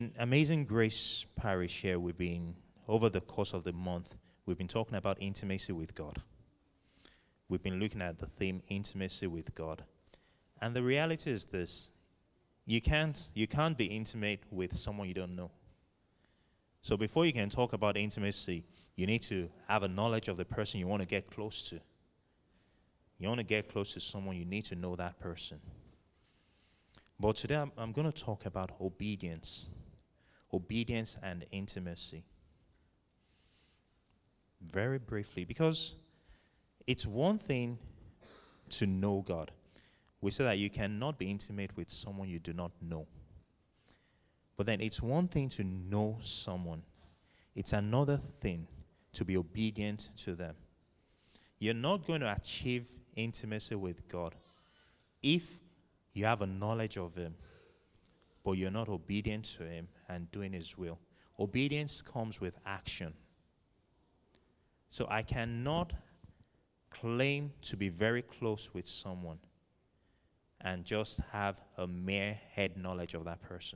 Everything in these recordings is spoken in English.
Amazing Grace Parish here, over the course of the month, we've been talking about intimacy with God. We've been looking at the theme intimacy with God. And the reality is this: you can't be intimate with someone you don't know. So before you can talk about intimacy, you need to have a knowledge of the person you want to get close to. You want to get close to someone, you need to know that person. But today I'm going to talk about obedience and intimacy. Very briefly, because it's one thing to know God. We say that you cannot be intimate with someone you do not know. But then it's one thing to know someone. It's another thing to be obedient to them. You're not going to achieve intimacy with God if you have a knowledge of Him, but you're not obedient to Him and doing His will. Obedience comes with action. So I cannot claim to be very close with someone and just have a mere head knowledge of that person.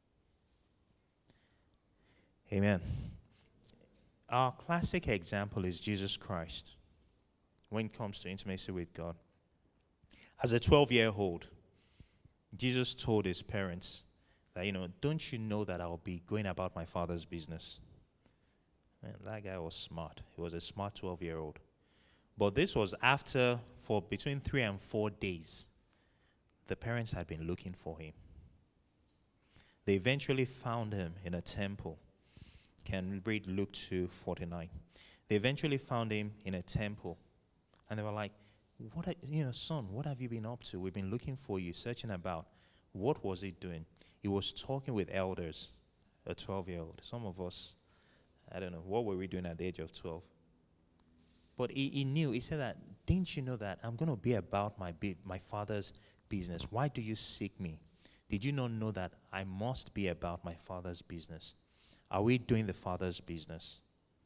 Amen. Our classic example is Jesus Christ when it comes to intimacy with God. As a 12-year-old, Jesus told his parents that, don't you know that I'll be going about my Father's business? Man, that guy was smart. He was a smart 12-year-old. But this was after, for between 3 and 4 days, the parents had been looking for him. They eventually found him in a temple. Can read Luke 2:49. They eventually found him in a temple. And they were like, son, what have you been up to? We've been looking for you, searching about. What was he doing? He was talking with elders, a 12-year-old. Some of us, I don't know, what were we doing at the age of 12? But he knew. He said that, didn't you know that I'm going to be about my Father's business? Why do you seek me? Did you not know that I must be about my Father's business? Are we doing the Father's business?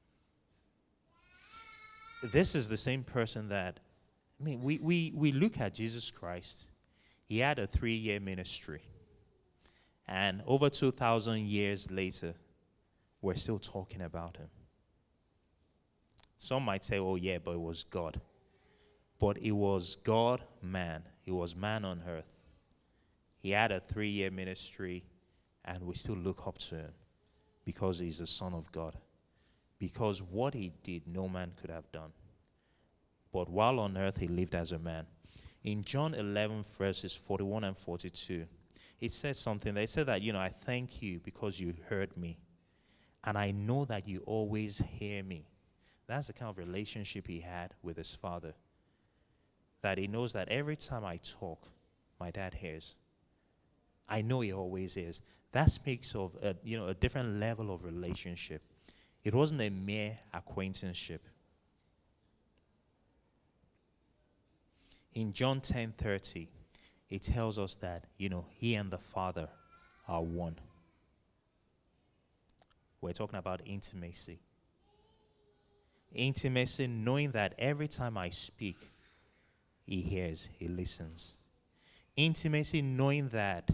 This is the same person that, we look at Jesus Christ. He had a 3-year ministry. And over 2,000 years later, we're still talking about him. Some might say, oh yeah, but it was God. But it was God, man. It was man on earth. He had a 3-year ministry, and we still look up to him because he's the Son of God. Because what he did, no man could have done. But while on earth, he lived as a man. In John 11, verses 41 and 42, it says something. They said that, I thank you because you heard me. And I know that you always hear me. That's the kind of relationship he had with his Father. That he knows that every time I talk, my dad hears. I know he always is. That speaks of a different level of relationship. It wasn't a mere acquaintanceship. In John 10:30, it tells us that, he and the Father are one. We're talking about intimacy. Intimacy, knowing that every time I speak, he hears, he listens. Intimacy, knowing that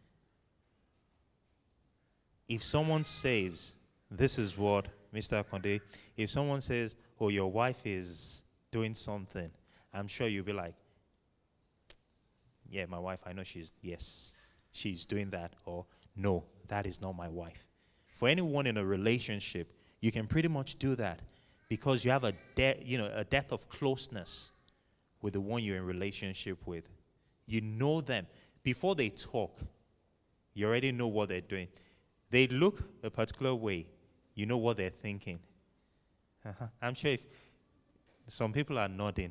if someone says, this is what, Mr. Akonde, if someone says, oh, your wife is doing something, I'm sure you'll be like, yeah, my wife, I know she's doing that. Or, no, that is not my wife. For anyone in a relationship, you can pretty much do that because you have a depth of closeness with the one you're in relationship with. You know them. Before they talk, you already know what they're doing. They look a particular way, you know what they're thinking. I'm sure if some people are nodding.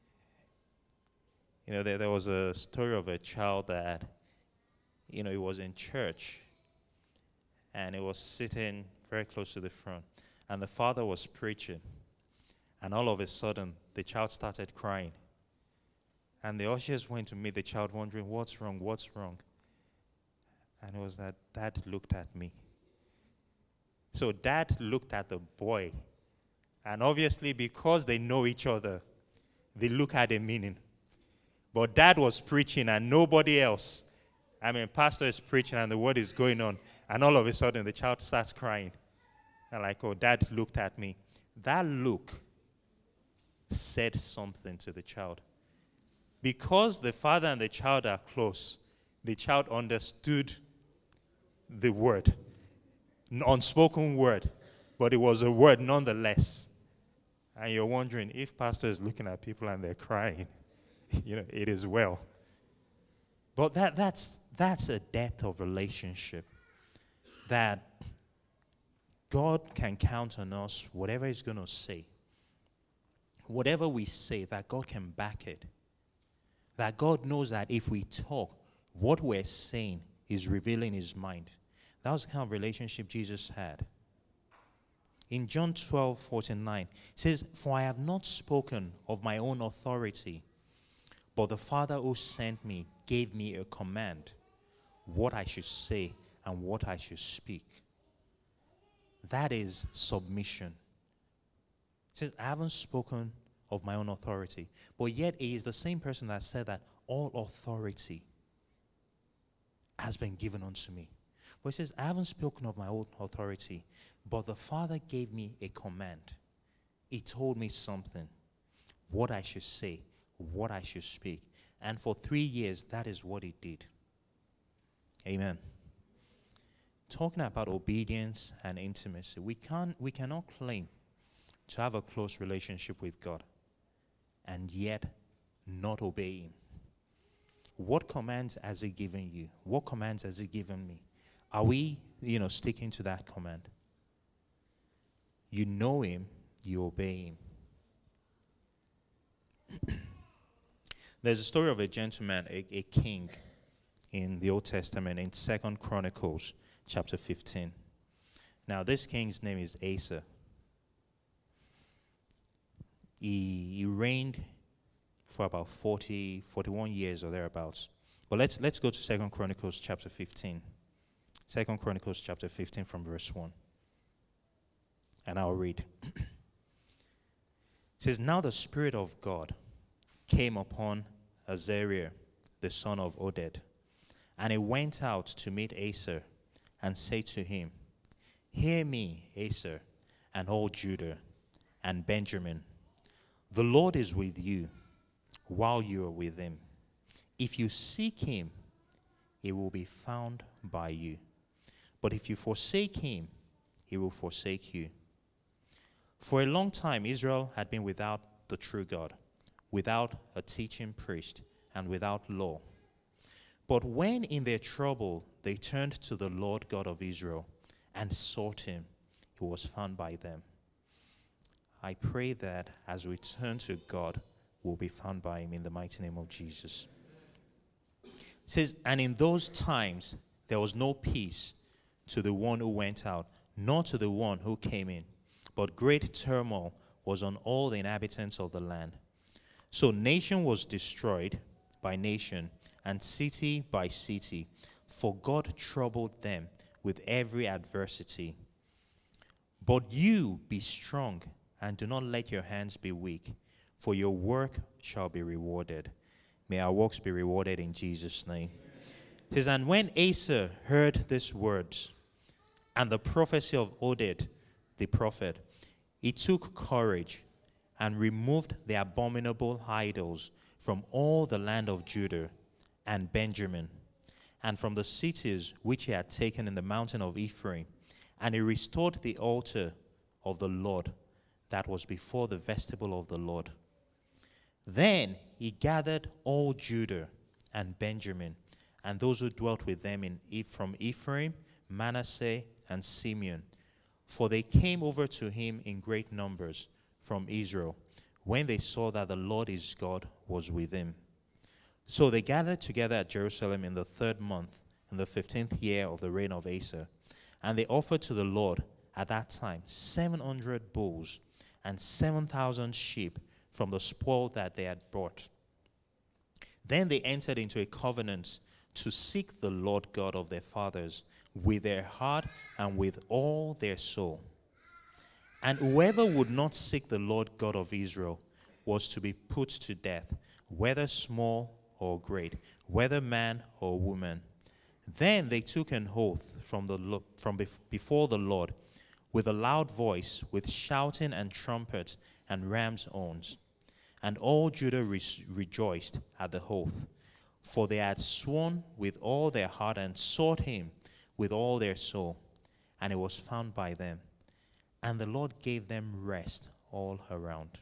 There was a story of a child that, he was in church, and he was sitting very close to the front, and the father was preaching, and all of a sudden, the child started crying. And the ushers went to meet the child, wondering, what's wrong? And it was that dad looked at me. So dad looked at the boy, and obviously because they know each other, they look at the meaning. But dad was preaching and nobody else. I mean, pastor is preaching and the word is going on, and all of a sudden the child starts crying. And like, oh, dad looked at me. That look said something to the child. Because the father and the child are close, the child understood the word, unspoken word, but it was a word nonetheless. And you're wondering, if pastor is looking at people and they're crying, it is well. But that's a depth of relationship that God can count on us, whatever He's going to say. Whatever we say, that God can back it. That God knows that if we talk, what we're saying is revealing His mind. That was the kind of relationship Jesus had. In John 12:49, it says, "For I have not spoken of my own authority, but the Father who sent me gave me a command, what I should say and what I should speak." That is submission. It says, I haven't spoken of my own authority, but yet He is the same person that said that all authority has been given unto me. But He says, I haven't spoken of my own authority, but the Father gave me a command. He told me something, what I should say, what I should speak. And for 3 years, that is what He did. Amen. Talking about obedience and intimacy, we cannot claim to have a close relationship with God and yet not obey Him. What commands has He given you? What commands has He given me? Are we, sticking to that command? You know Him, you obey Him. There's a story of a gentleman, a king in the Old Testament, in 2 Chronicles chapter 15. Now, this king's name is Asa. He reigned for about 41 years or thereabouts. But let's go to 2 Chronicles chapter 15. 2 Chronicles chapter 15 from verse 1. And I'll read. It says, "Now the Spirit of God came upon Azariah, the son of Oded, and he went out to meet Asa and said to him, 'Hear me, Asa, and all Judah and Benjamin. The Lord is with you while you are with Him. If you seek Him, He will be found by you. But if you forsake Him, He will forsake you. For a long time, Israel had been without the true God, without a teaching priest, and without law. But when in their trouble they turned to the Lord God of Israel and sought Him, He was found by them.'" I pray that as we turn to God, we'll be found by Him in the mighty name of Jesus. It says, "And in those times there was no peace to the one who went out, nor to the one who came in. But great turmoil was on all the inhabitants of the land. So nation was destroyed by nation, and city by city, for God troubled them with every adversity. But you be strong, and do not let your hands be weak, for your work shall be rewarded." May our works be rewarded in Jesus' name. It says, "And when Asa heard these words, and the prophecy of Oded the prophet, he took courage and removed the abominable idols from all the land of Judah and Benjamin, and from the cities which he had taken in the mountain of Ephraim, and he restored the altar of the Lord that was before the vestibule of the Lord. Then he gathered all Judah and Benjamin, and those who dwelt with them from Ephraim, Manasseh, and Simeon, for they came over to him in great numbers from Israel, when they saw that the Lord his God was with him. So they gathered together at Jerusalem in the 3rd month, in the 15th year of the reign of Asa, and they offered to the Lord at that time 700 bulls and 7,000 sheep from the spoil that they had brought. Then they entered into a covenant to seek the Lord God of their fathers with their heart and with all their soul. And whoever would not seek the Lord God of Israel was to be put to death, whether small or great, whether man or woman. Then they took an oath before the Lord with a loud voice, with shouting and trumpets and ram's horns. And all Judah rejoiced at the oath, for they had sworn with all their heart and sought him with all their soul, and it was found by them. And the Lord gave them rest all around.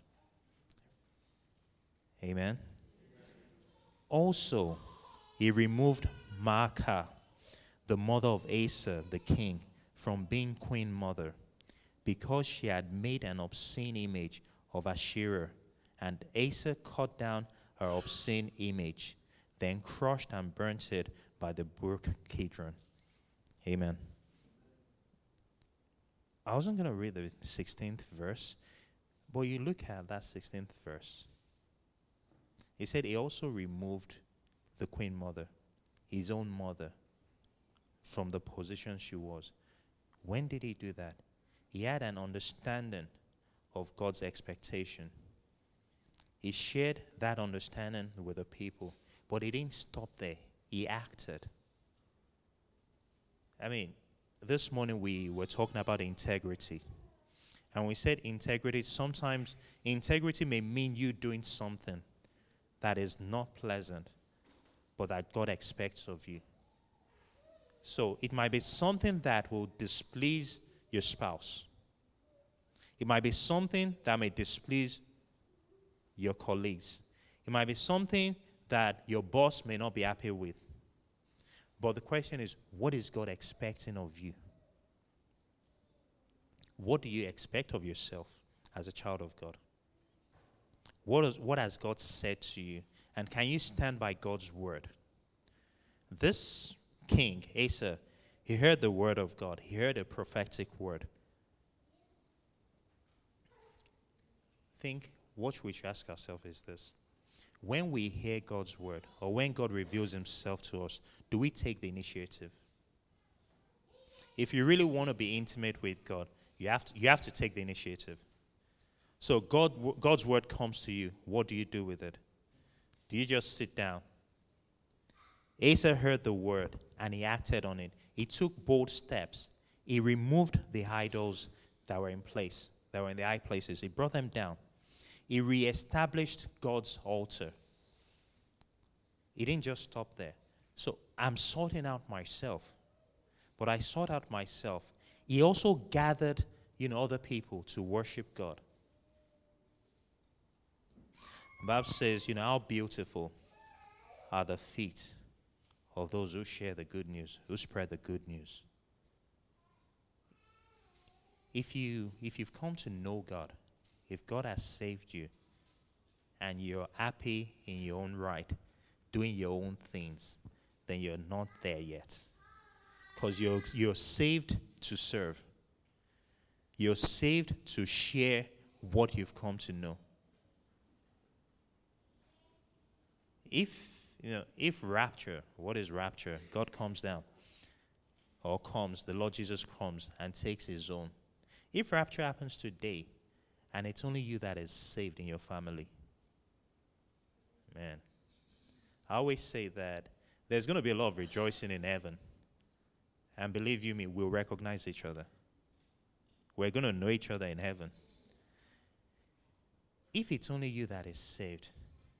Amen. Also, he removed Maacah, the mother of Asa, the king, from being queen mother, because she had made an obscene image of Asherah. And Asa cut down her obscene image, then crushed and burnt it by the brook Kidron. Amen. I wasn't going to read the 16th verse, but you look at that 16th verse. He said he also removed the queen mother, his own mother, from the position she was. When did he do that? He had an understanding of God's expectation. He shared that understanding with the people, but he didn't stop there. He acted. I mean, this morning we were talking about integrity. And we said integrity, sometimes integrity may mean you doing something that is not pleasant, but that God expects of you. So it might be something that will displease your spouse. It might be something that may displease your colleagues. It might be something that your boss may not be happy with. But the question is, what is God expecting of you? What do you expect of yourself as a child of God? What has God said to you? And can you stand by God's word? This king, Asa, he heard the word of God. He heard a prophetic word. What we should ask ourselves is this. When we hear God's word, or when God reveals himself to us, do we take the initiative? If you really want to be intimate with God, you have to take the initiative. So God's word comes to you. What do you do with it? Do you just sit down? Asa heard the word and he acted on it. He took bold steps. He removed the idols that were in place, that were in the high places. He brought them down. He reestablished God's altar. He didn't just stop there. So I'm sorting out myself. But I sought out myself. He also gathered, other people to worship God. The Bible says, how beautiful are the feet of those who share the good news, who spread the good news. If you've come to know God, if God has saved you, and you're happy in your own right, doing your own things, then you're not there yet. Because you're saved to serve. You're saved to share what you've come to know. If rapture, what is rapture? God comes down, or the Lord Jesus comes and takes his own. If rapture happens today, and it's only you that is saved in your family, man, I always say that there's going to be a lot of rejoicing in heaven. And believe you me, we'll recognize each other. We're going to know each other in heaven. If it's only you that is saved,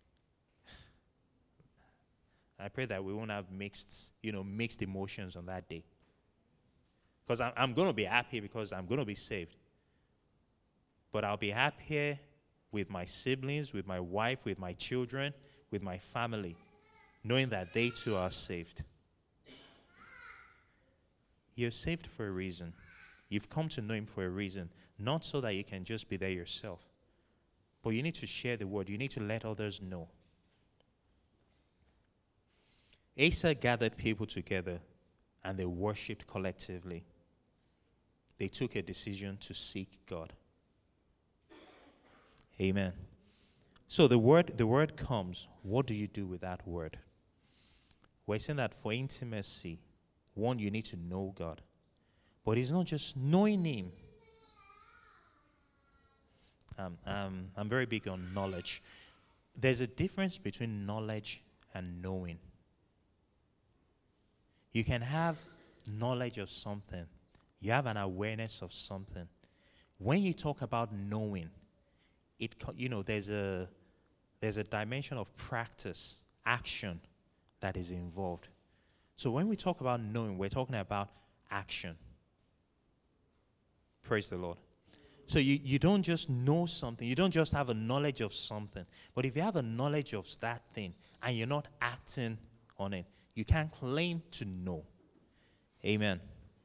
I pray that we won't have mixed emotions on that day. Because I'm going to be happy because I'm going to be saved. But I'll be happier with my siblings, with my wife, with my children, with my family, knowing that they too are saved. You're saved for a reason. You've come to know him for a reason, not so that you can just be there yourself. But you need to share the word. You need to let others know. Asa gathered people together and they worshipped collectively. They took a decision to seek God. Amen. So the word comes. What do you do with that word? We're saying that for intimacy, one, you need to know God. But it's not just knowing him. I'm very big on knowledge. There's a difference between knowledge and knowing. You can have knowledge of something. You have an awareness of something. When you talk about knowing, there's a dimension of practice, action that is involved. So when we talk about knowing, we're talking about action. Praise the Lord. So you don't just know something. You don't just have a knowledge of something. But if you have a knowledge of that thing and you're not acting on it, you can't claim to know. Amen.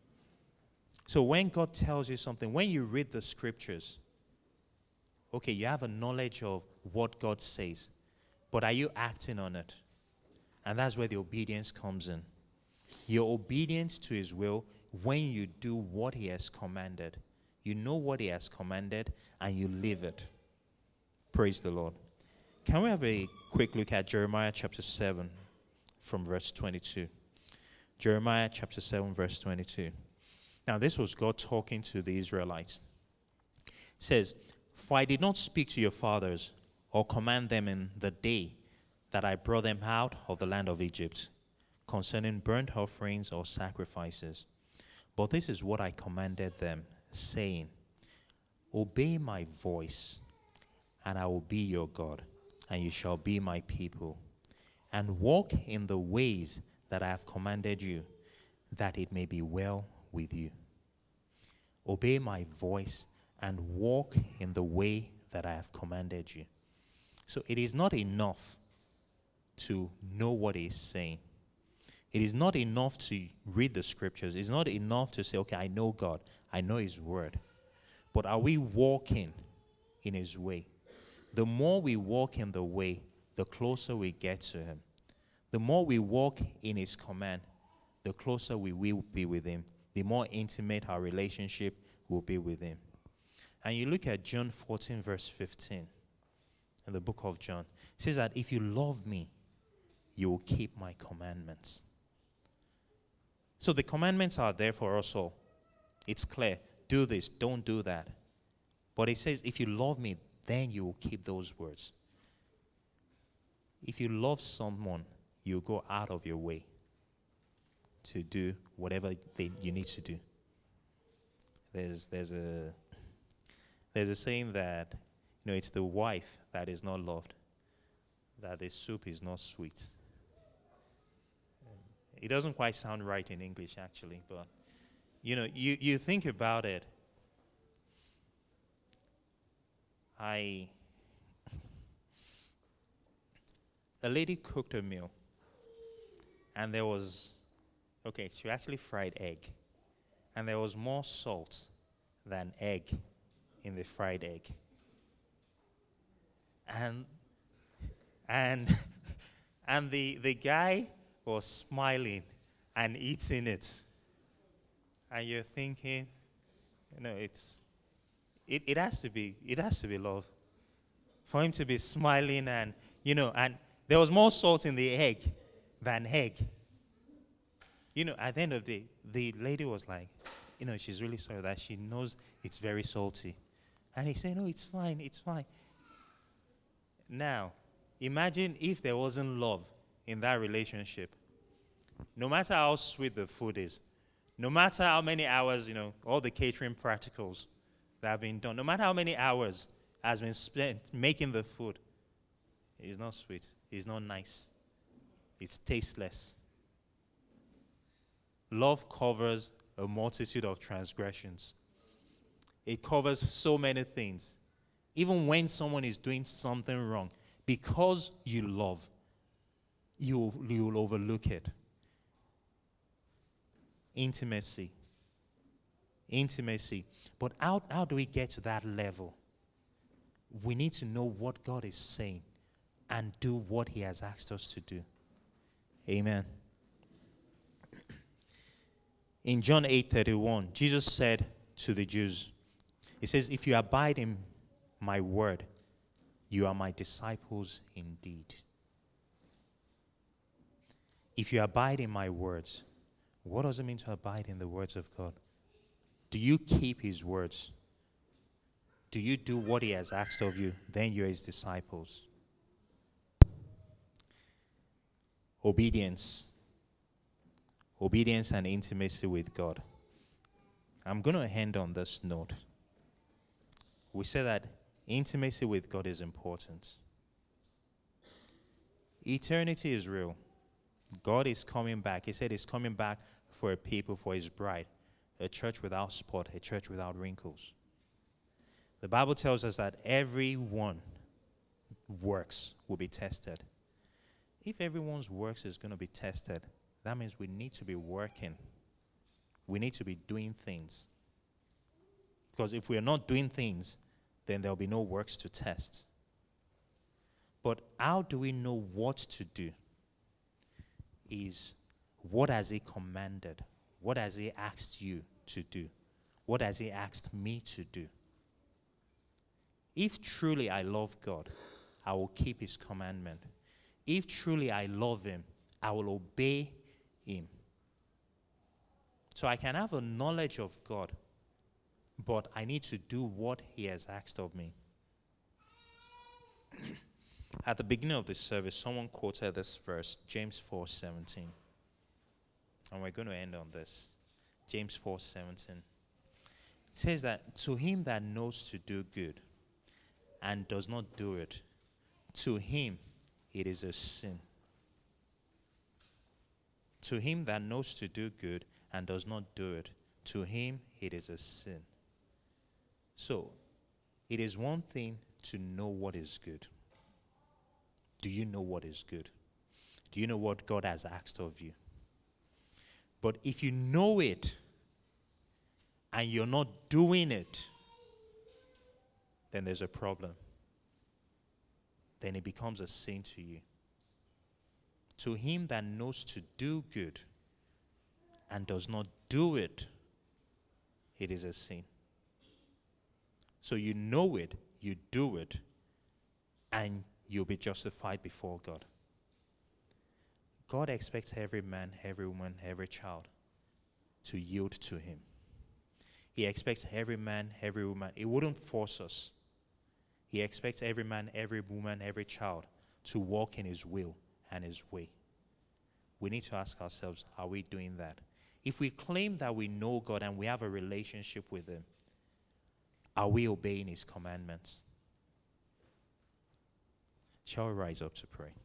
So when God tells you something, when you read the scriptures, okay, you have a knowledge of what God says, but are you acting on it? And that's where the obedience comes in. Your obedience to his will when you do what he has commanded. You know what he has commanded and you live it. Praise the Lord. Can we have a quick look at Jeremiah chapter 7 from verse 22? Jeremiah chapter 7 verse 22. Now this was God talking to the Israelites. It says, "For I did not speak to your fathers or command them in the day that I brought them out of the land of Egypt concerning burnt offerings or sacrifices. But this is what I commanded them, saying, Obey my voice, and I will be your God, and you shall be my people. And walk in the ways that I have commanded you, that it may be well with you. Obey my voice and walk in the way that I have commanded you." So it is not enough to know what he's saying. It is not enough to read the scriptures. It's not enough to say, okay, I know God. I know his word. But are we walking in his way? The more we walk in the way, the closer we get to him. The more we walk in his command, the closer we will be with him. The more intimate our relationship will be with him. And you look at John 14 verse 15 in the book of John. It says that if you love me, you will keep my commandments. So the commandments are there for us all. It's clear. Do this, don't do that. But it says, if you love me, then you will keep those words. If you love someone, you go out of your way to do whatever you need to do. There's a saying that, it's the wife that is not loved, that the soup is not sweet. It doesn't quite sound right in English, actually, but, you think about it. A lady cooked a meal, and she actually fried egg, and there was more salt than egg in the fried egg. And the guy was smiling and eating it. And you're thinking, it has to be love. For him to be smiling and there was more salt in the egg than egg. At the end of the day, the lady was like, she's really sorry that she knows it's very salty. And he said, no, it's fine, it's fine. Now, imagine if there wasn't love in that relationship. No matter how sweet the food is, no matter how many hours, all the catering practicals that have been done, no matter how many hours has been spent making the food, it's not sweet, it's not nice, it's tasteless. Love covers a multitude of transgressions. It covers so many things. Even when someone is doing something wrong, because you love, you'll overlook it. Intimacy. But how do we get to that level? We need to know what God is saying and do what he has asked us to do. Amen. In John 8:31, Jesus said to the Jews, he says, if you abide in my word, you are my disciples indeed. If you abide in my words, what does it mean to abide in the words of God? Do you keep his words? Do you do what he has asked of you? Then you're his disciples. obedience and intimacy with God. I'm going to end on this note. We say that intimacy with God is important. Eternity is real. God is coming back. He said he's coming back for a people, for his bride, a church without spot, a church without wrinkles. The Bible tells us that everyone's works will be tested. If everyone's works is going to be tested, that means we need to be working. We need to be doing things. Because if we are not doing things, then there'll be no works to test. But how do we know what to do? Is what has he commanded? What has he asked you to do? What has he asked me to do? If truly I love God, I will keep his commandment. If truly I love him, I will obey him. So I can have a knowledge of God, but I need to do what he has asked of me. At the beginning of this service, someone quoted this verse, James 4:17. And we're going to end on this. James 4:17. It says that, to him that knows to do good and does not do it, to him it is a sin. To him that knows to do good and does not do it, to him it is a sin. So, it is one thing to know what is good. Do you know what is good? Do you know what God has asked of you? But if you know it and you're not doing it, then there's a problem. Then it becomes a sin to you. To him that knows to do good and does not do it, it is a sin. So you know it, you do it, and you'll be justified before God. God expects every man, every woman, every child to yield to him. He expects every man, every woman. He wouldn't force us. He expects every man, every woman, every child to walk in his will and his way. We need to ask ourselves, are we doing that? If we claim that we know God and we have a relationship with him, are we obeying his commandments? Shall we rise up to pray?